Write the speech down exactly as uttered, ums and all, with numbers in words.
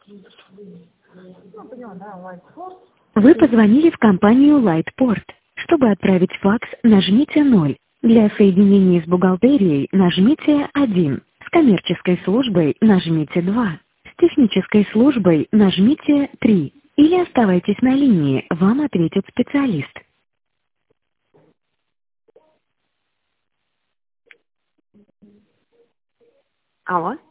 Вы позвонили в компанию Lightport. Чтобы отправить факс, нажмите ноль. Для соединения с бухгалтерией нажмите один. С коммерческой службой нажмите два. С технической службой нажмите три. Или оставайтесь на линии, вам ответит специалист. Алло.